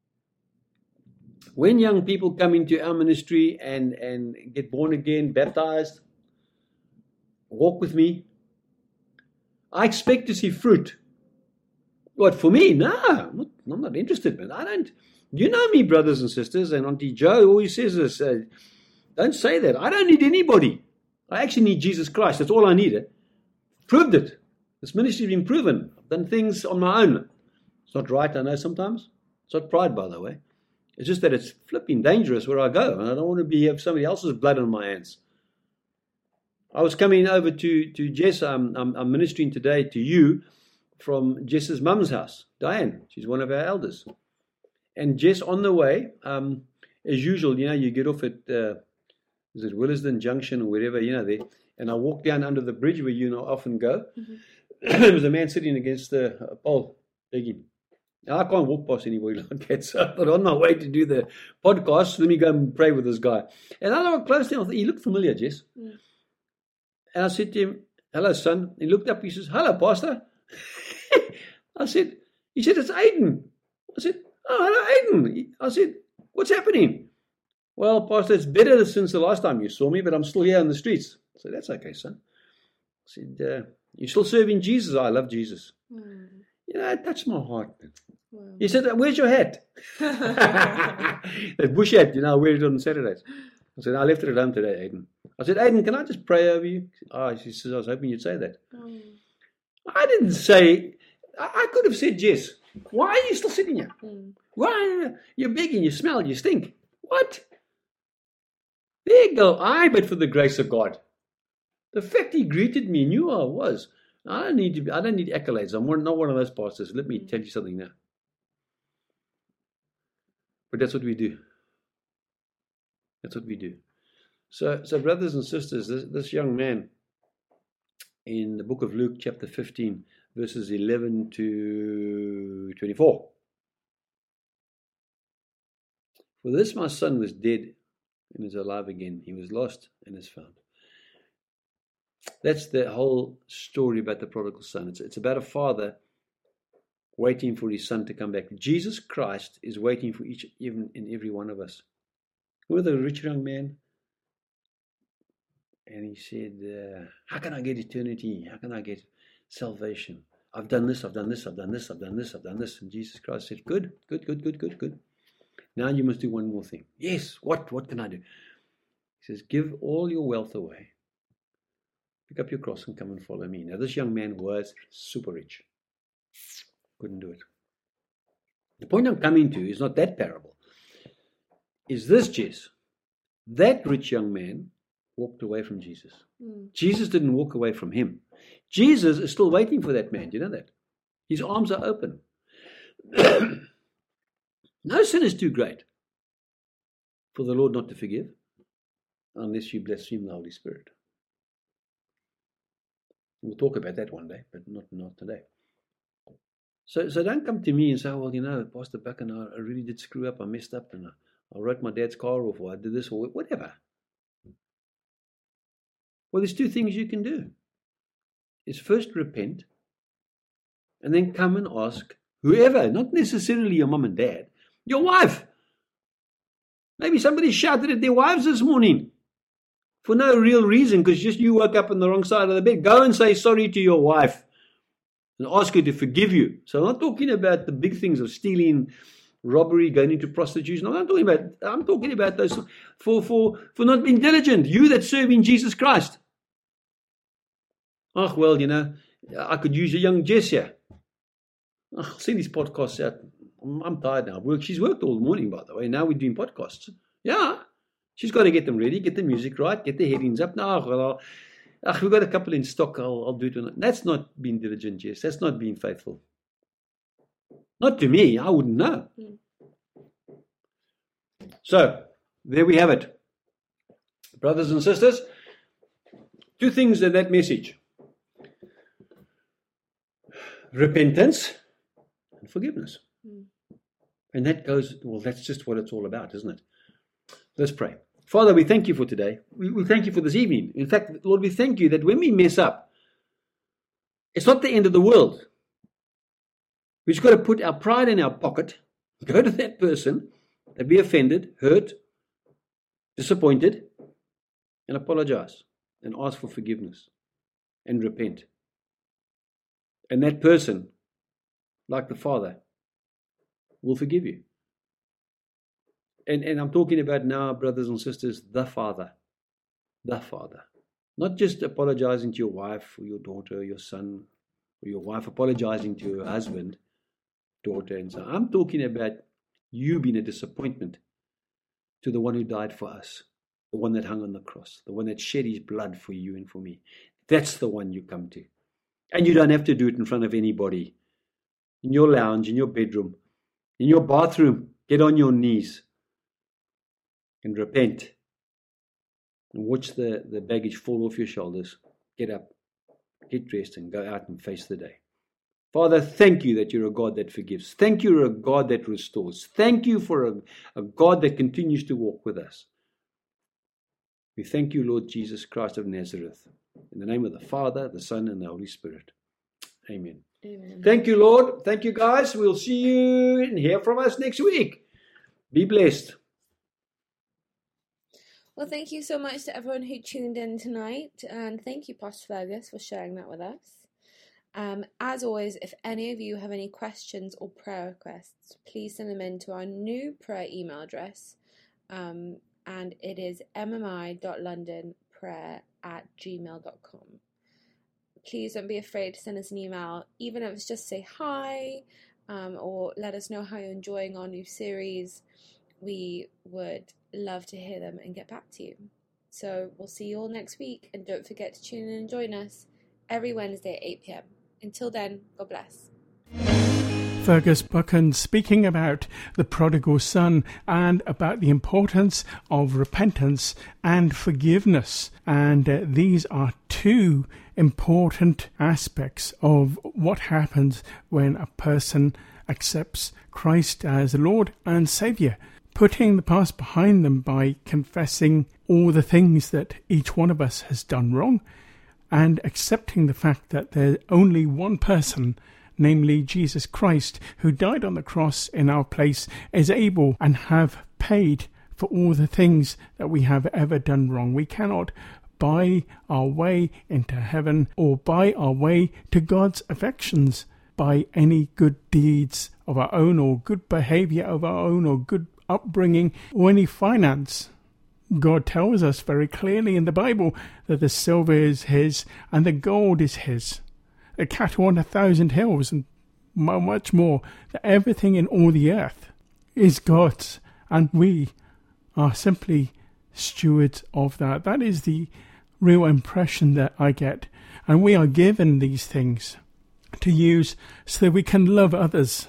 When young people come into our ministry and, and get born again, baptized, walk with me, I expect to see fruit. What, for me? No, I'm not, I'm not interested, man. I don't. You know me, brothers and sisters, and Auntie Joe always says this, uh, don't say that. I don't need anybody. I actually need Jesus Christ. That's all I needed. Proved it. This ministry has been proven. I've done things on my own. It's not right, I know sometimes. It's not pride, by the way. It's just that it's flipping dangerous where I go, and I don't want to be have somebody else's blood on my hands. I was coming over to, to Jess. I'm, I'm, I'm ministering today to you from Jess's mum's house, Diane. She's one of our elders. And Jess, on the way, um, as usual, you know, you get off at, uh, is it Willisden Junction or wherever, you know, there. And I walk down under the bridge where you know often go. Mm-hmm. There was a man sitting against the pole, begging. Now, I can't walk past anybody like that, so I thought on my way to do the podcast, let me go and pray with this guy. And I got close to him, I thought, he looked familiar, Jess. Yeah. And I said to him, hello, son. He looked up, he says, hello, pastor. I said, he said, it's Aiden. I said, oh, hello, Aiden. I said, what's happening? Well, pastor, it's better since the last time you saw me, but I'm still here on the streets. I said, that's okay, son. I said, uh, you're still serving Jesus? I love Jesus. Mm. You know, it touched my heart. Wow. He said, where's your hat? That bush hat, you know, I wear it on Saturdays. I said, I left it at home today, Aiden. I said, Aiden, can I just pray over you? Ah, she says, I was hoping you'd say that. Mm. I didn't say, I, I could have said, Jess, why are you still sitting here? Mm. Why? You're begging, you smell, you stink. What? There you go. I, but for the grace of God. The fact he greeted me, knew who I was. I don't need to be, I don't need accolades. I'm not one of those pastors. Let me tell you something now. But that's what we do. That's what we do. So, so brothers and sisters, this, this young man in the book of Luke, chapter fifteen, verses eleven to twenty-four. For this my son was dead and is alive again. He was lost and is found. That's the whole story about the prodigal son. It's, it's about a father waiting for his son to come back. Jesus Christ is waiting for each, even and every one of us. Remember the rich young man? And he said, uh, how can I get eternity? How can I get salvation? I've done this, I've done this, I've done this, I've done this, I've done this. And Jesus Christ said, good, good, good, good, good, good. Now you must do one more thing. Yes, what? What can I do? He says, give all your wealth away. Pick up your cross and come and follow me. Now this young man was super rich. Couldn't do it. The point I'm coming to is not that parable. Is this, Jess? That rich young man walked away from Jesus. Mm. Jesus didn't walk away from him. Jesus is still waiting for that man. Do you know that? His arms are open. No sin is too great for the Lord not to forgive unless you blaspheme the Holy Spirit. We'll talk about that one day, but not, not today. So, so don't come to me and say, well, you know, Pastor Buck and I, I really did screw up. I messed up and I, I wrote my dad's car off, or I did this, or whatever. Well, there's two things you can do. Is first repent and then come and ask whoever, not necessarily your mum and dad, your wife. Maybe somebody shouted at their wives this morning for no real reason because just you woke up on the wrong side of the bed. Go and say sorry to your wife and ask her to forgive you. So I'm not talking about the big things of stealing, robbery, going into prostitution. I'm not talking about, I'm talking about those for, for, for not being diligent. You that serve in Jesus Christ. Oh, well, you know, I could use a young Jess here. I'll send these podcasts out. I'm, I'm tired now. Work. She's worked all morning, by the way. Now we're doing podcasts. Yeah. She's got to get them ready, get the music right, get the headings up. No, well, I'll, we've got a couple in stock. I'll, I'll do it. That's not being diligent, Jess. That's not being faithful. Not to me. I wouldn't know. Mm. So, there we have it. Brothers and sisters, two things in that message. Repentance and forgiveness. Mm. And that goes, well, that's just what it's all about, isn't it? Let's pray. Father, we thank you for today. We, we thank you for this evening. In fact, Lord, we thank you that when we mess up, it's not the end of the world. We've just got to put our pride in our pocket, go to that person, and be offended, hurt, disappointed, and apologize and ask for forgiveness and repent. And that person, like the Father, will forgive you. And, and I'm talking about now, brothers and sisters, the Father. The Father. Not just apologizing to your wife or your daughter or your son, or your wife apologizing to your husband, daughter, and so on. I'm talking about you being a disappointment to the one who died for us, the one that hung on the cross, the one that shed his blood for you and for me. That's the one you come to. And you don't have to do it in front of anybody. In your lounge, in your bedroom, in your bathroom, get on your knees and repent. And watch the, the baggage fall off your shoulders. Get up, get dressed, and go out and face the day. Father, thank you that you're a God that forgives. Thank you, you're a God that restores. Thank you for a, a God that continues to walk with us. We thank you, Lord Jesus Christ of Nazareth. In the name of the Father, the Son, and the Holy Spirit. Amen. Amen. Thank you, Lord. Thank you, guys. We'll see you and hear from us next week. Be blessed. Well, thank you so much to everyone who tuned in tonight. And thank you, Pastor Fergus, for sharing that with us. Um, as always, if any of you have any questions or prayer requests, please send them in to our new prayer email address. Um, and it is m m i dot london prayer at gmail dot com. Please don't be afraid to send us an email, even if it's just say hi, um, or let us know how you're enjoying our new series. We would love to hear them and get back to you. So we'll see you all next week, and don't forget to tune in and join us every Wednesday at eight p.m. Until then, God bless. Fergus Buchan speaking about the prodigal son and about the importance of repentance and forgiveness. And uh, these are two important aspects of what happens when a person accepts Christ as Lord and Saviour, putting the past behind them by confessing all the things that each one of us has done wrong, and accepting the fact that there's only one person, namely Jesus Christ, who died on the cross in our place, is able and have paid for all the things that we have ever done wrong. We cannot buy our way into heaven or buy our way to God's affections by any good deeds of our own, or good behaviour of our own, or good upbringing, or any finance. God tells us very clearly in the Bible that the silver is his and the gold is his, the cattle on a thousand hills, and much more, that everything in all the earth is God's, and we are simply stewards of that. That is the real impression that I get, and we are given these things to use so that we can love others.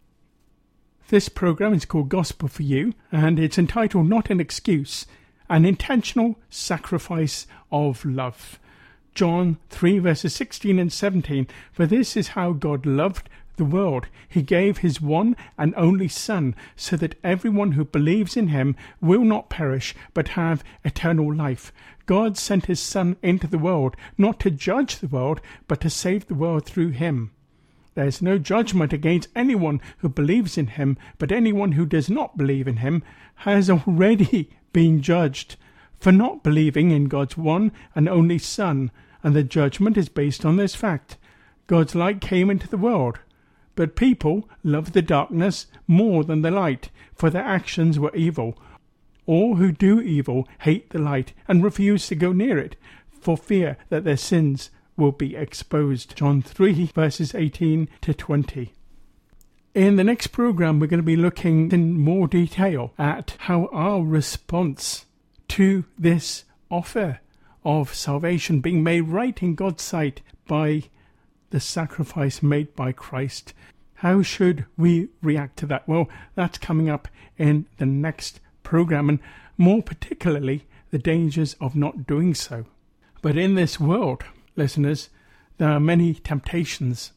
This program is called Gospel for You, and it's entitled Not an Excuse, an Intentional Sacrifice of Love. John three verses sixteen and seventeen, for this is how God loved the world. He gave his one and only Son, so that everyone who believes in him will not perish, but have eternal life. God sent his Son into the world, not to judge the world, but to save the world through him. There is no judgment against anyone who believes in him, but anyone who does not believe in him has already been judged for not believing in God's one and only Son, and the judgment is based on this fact. God's light came into the world, but people loved the darkness more than the light, for their actions were evil. All who do evil hate the light and refuse to go near it, for fear that their sins will be exposed. John three verses eighteen to twenty. In the next program, we're going to be looking in more detail at how our response to this offer of salvation, being made right in God's sight by the sacrifice made by Christ, how should we react to that? Well, that's coming up in the next program, and more particularly the dangers of not doing so. But in this world, listeners, there are many temptations.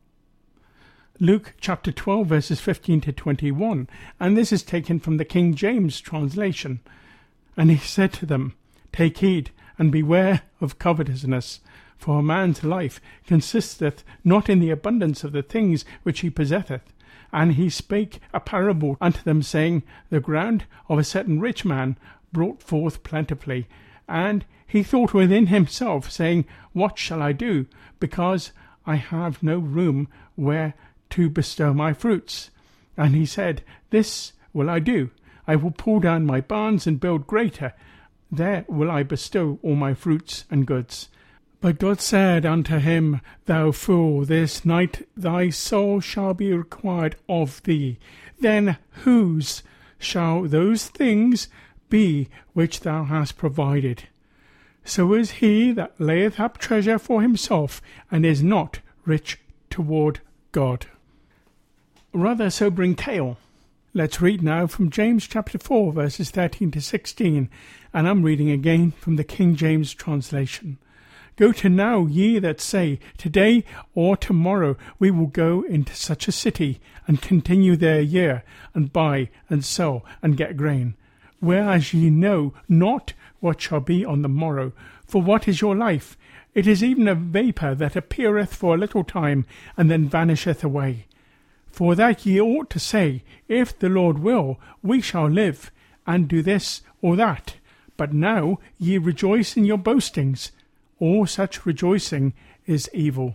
Luke chapter twelve verses fifteen to twenty-one, and this is taken from the King James translation. And he said to them, take heed and beware of covetousness, for a man's life consisteth not in the abundance of the things which he possesseth. And he spake a parable unto them, saying, the ground of a certain rich man brought forth plentifully. And he thought within himself, saying, what shall I do, because I have no room where to bestow my fruits? And he said, this will I do. I will pull down my barns and build greater. There will I bestow all my fruits and goods. But God said unto him, thou fool, this night thy soul shall be required of thee. Then whose shall those things be which thou hast provided? So is he that layeth up treasure for himself, and is not rich toward God. Rather sobering tale. Let's read now from James chapter four verses thirteen to sixteen, and I'm reading again from the King James translation. Go to now, ye that say, today or tomorrow we will go into such a city, and continue there a year, and buy and sell, and get grain. Whereas ye know not what shall be on the morrow. For what is your life? It is even a vapour that appeareth for a little time, and then vanisheth away. For that ye ought to say, if the Lord will, we shall live, and do this or that. But now ye rejoice in your boastings. All such rejoicing is evil.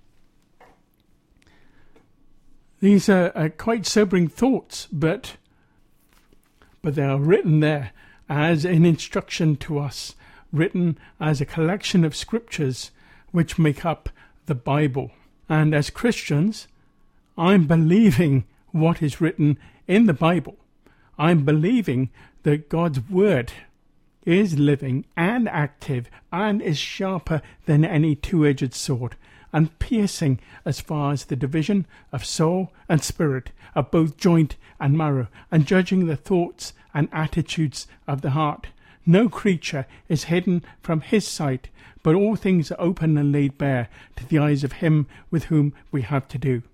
These are, are quite sobering thoughts, but but they are written there as an instruction to us, written as a collection of scriptures which make up the Bible. And as Christians, I'm believing what is written in the Bible. I'm believing that God's word is living and active and is sharper than any two-edged sword, and piercing as far as the division of soul and spirit, of both joint and marrow, and judging the thoughts and attitudes of the heart. No creature is hidden from his sight, but all things are open and laid bare to the eyes of him with whom we have to do.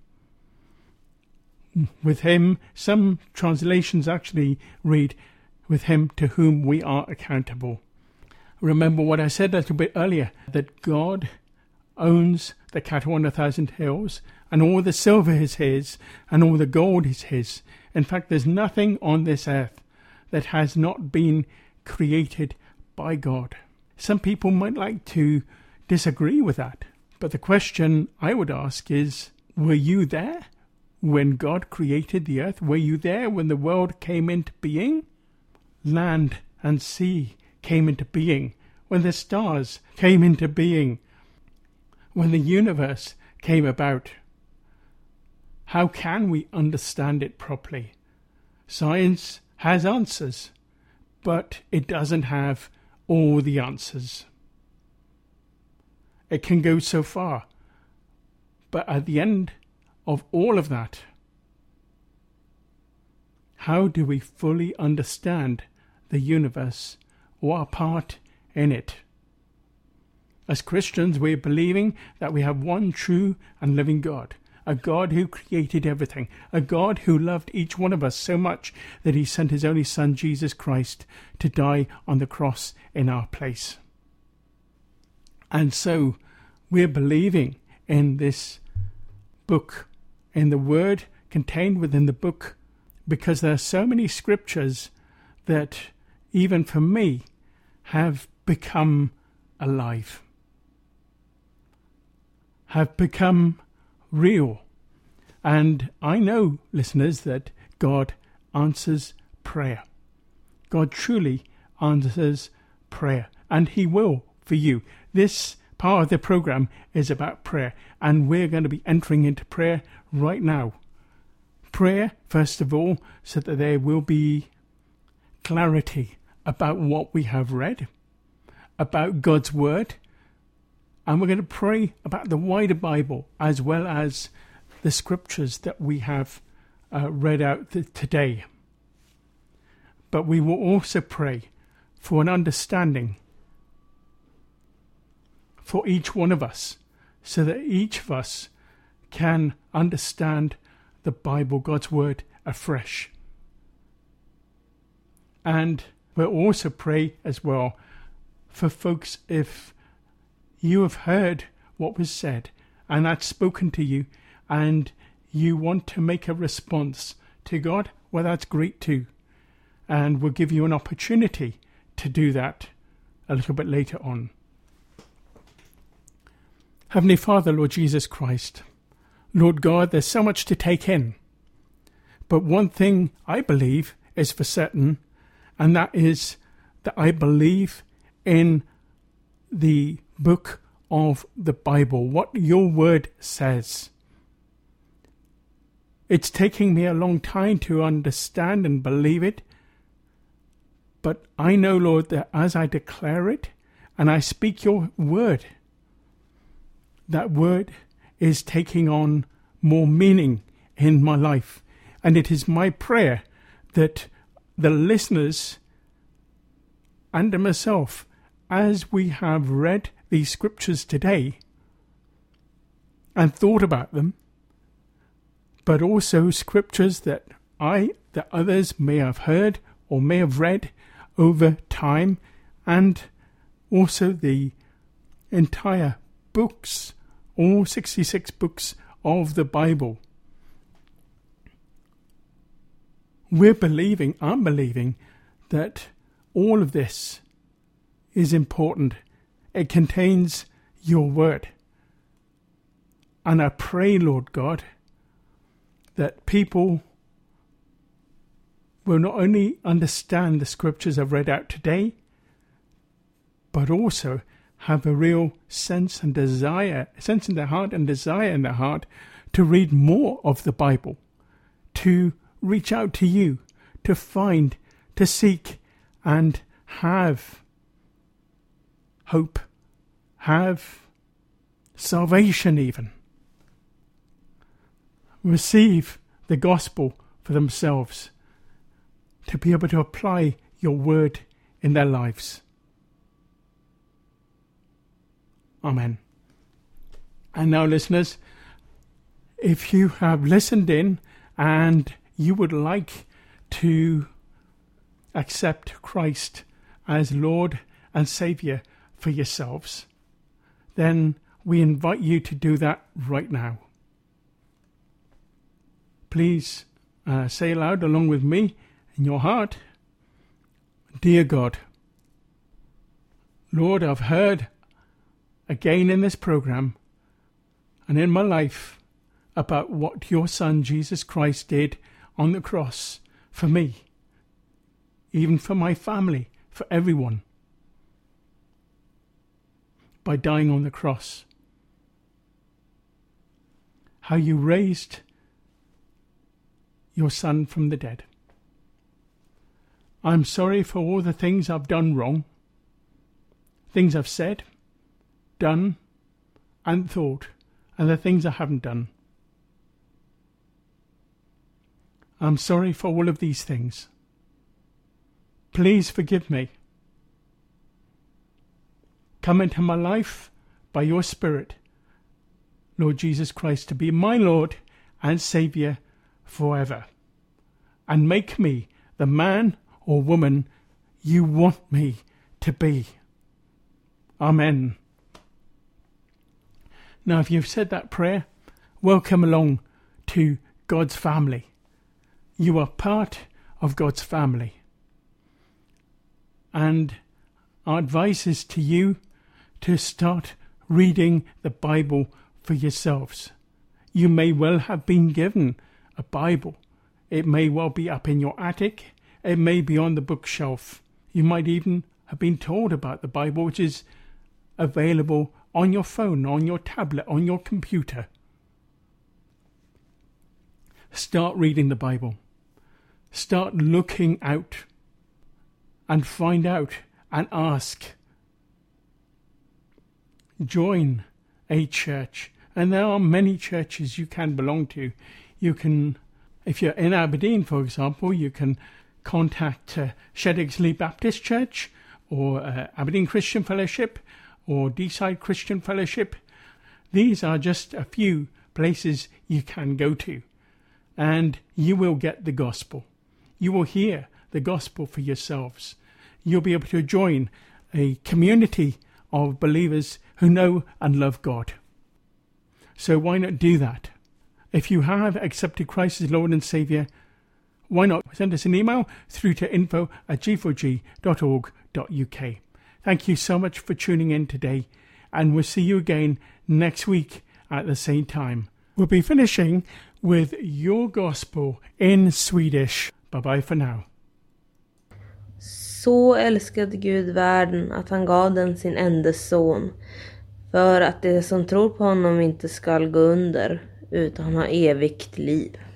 With him, some translations actually read, with him to whom we are accountable. Remember what I said a little bit earlier, that God owns the cattle on a thousand hills, and all the silver is his, and all the gold is his. In fact, there's nothing on this earth that has not been created by God. Some people might like to disagree with that, but the question I would ask is, were you there when God created the earth? Were you there when the world came into being? Land and sea came into being, when the stars came into being, when the universe came about. How can we understand it properly? Science has answers, but it doesn't have all the answers. It can go so far, but at the end of all of that, how do we fully understand the universe or our part in it? As Christians, we're believing that we have one true and living God, a God who created everything, a God who loved each one of us so much that he sent his only Son, Jesus Christ, to die on the cross in our place. And so we're believing in this book, in the word contained within the book, because there are so many scriptures that, even for me, have become alive, have become real. And I know, listeners, that God answers prayer. God truly answers prayer, and he will for you. This part of the program is about prayer, and we're going to be entering into prayer right now. Prayer, first of all, so that there will be clarity about what we have read, about God's word, and we're going to pray about the wider Bible as well as the scriptures that we have uh, read out th- today. But we will also pray for an understanding for each one of us, so that each of us can understand the Bible, God's word, afresh. And we'll also pray as well for folks, if you have heard what was said and that's spoken to you and you want to make a response to God, well, that's great too. And we'll give you an opportunity to do that a little bit later on. Heavenly Father, Lord Jesus Christ, Lord God, there's so much to take in. But one thing I believe is for certain, and that is that I believe in the book of the Bible, what your word says. It's taking me a long time to understand and believe it, but I know, Lord, that as I declare it and I speak your word, that word is taking on more meaning in my life. And it is my prayer that the listeners and myself, as we have read these scriptures today and thought about them, but also scriptures that I, that others may have heard or may have read over time, and also the entire books, all sixty-six books of the Bible. We're believing, I'm believing, that all of this is important. It contains your word. And I pray, Lord God, that people will not only understand the scriptures I've read out today, but also have a real sense and desire, sense in their heart and desire in their heart to read more of the Bible, to reach out to you, to find, to seek, and have hope, have salvation even. Receive the gospel for themselves, to be able to apply your word in their lives. Amen. And now, listeners, if you have listened in and you would like to accept Christ as Lord and Saviour for yourselves, then we invite you to do that right now. Please uh, say aloud along with me in your heart, Dear God, Lord, I've heard again in this program and in my life about what your Son Jesus Christ did on the cross for me, even for my family, for everyone, by dying on the cross. How you raised your Son from the dead. I'm sorry for all the things I've done wrong, things I've said, done, and thought, and the things I haven't done. I'm sorry for all of these things. Please forgive me. Come into my life by your Spirit, Lord Jesus Christ, to be my Lord and Saviour forever, and make me the man or woman you want me to be. Amen. Now, if you've said that prayer, welcome along to God's family. You are part of God's family. And our advice is to you to start reading the Bible for yourselves. You may well have been given a Bible. It may well be up in your attic. It may be on the bookshelf. You might even have been told about the Bible, which is available on your phone, on your tablet, on your computer. Start reading the Bible. Start looking out and find out and ask. Join a church. And there are many churches you can belong to. You can, if you're in Aberdeen, for example, you can contact uh, Sheddigsley Baptist Church or uh, Aberdeen Christian Fellowship or Deeside Christian Fellowship. These are just a few places you can go to, and you will get the gospel. You will hear the gospel for yourselves. You'll be able to join a community of believers who know and love God. So why not do that? If you have accepted Christ as Lord and Saviour, why not send us an email through to info at g four g dot org dot u k. Thank you so much for tuning in today, and we'll see you again next week at the same time. We'll be finishing with Your Gospel in Swedish. Bye-bye for now. Så älskade Gud världen att han gav den sin enda son, för att de som tror på honom inte skall gå under, utan ha evigt liv.